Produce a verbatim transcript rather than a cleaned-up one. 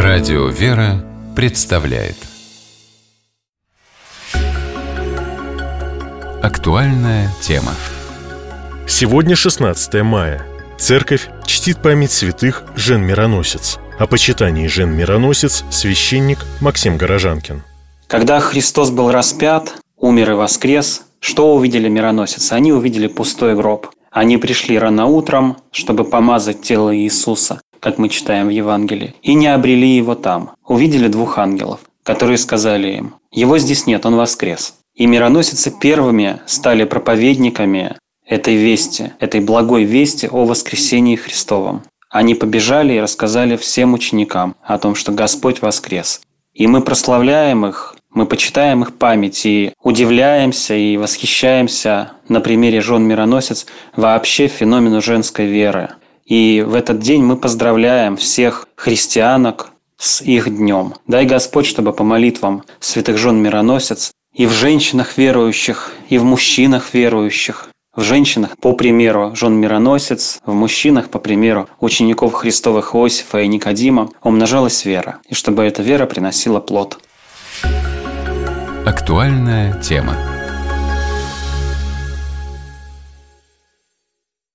Радио «Вера» представляет актуальная тема. Сегодня шестнадцатое мая. Церковь чтит память святых Жен-Мироносец. О почитании Жен-Мироносец священник Максим Горожанкин. Когда Христос был распят, умер и воскрес, что увидели мироносицы? Они увидели пустой гроб. Они пришли рано утром, чтобы помазать тело Иисуса, как мы читаем в Евангелии, и не обрели его там. Увидели двух ангелов, которые сказали им: «Его здесь нет, он воскрес». И мироносицы первыми стали проповедниками этой вести, этой благой вести о воскресении Христовом. Они побежали и рассказали всем ученикам о том, что Господь воскрес. И мы прославляем их, мы почитаем их память и удивляемся и восхищаемся на примере жен-мироносец вообще феномену женской веры. И в этот день мы поздравляем всех христианок с их днем. Дай Господь, чтобы по молитвам святых жен-мироносец и в женщинах верующих, и в мужчинах верующих, в женщинах по примеру жен-мироносец, в мужчинах по примеру учеников Христовых Иосифа и Никодима умножалась вера, и чтобы эта вера приносила плод. Актуальная тема.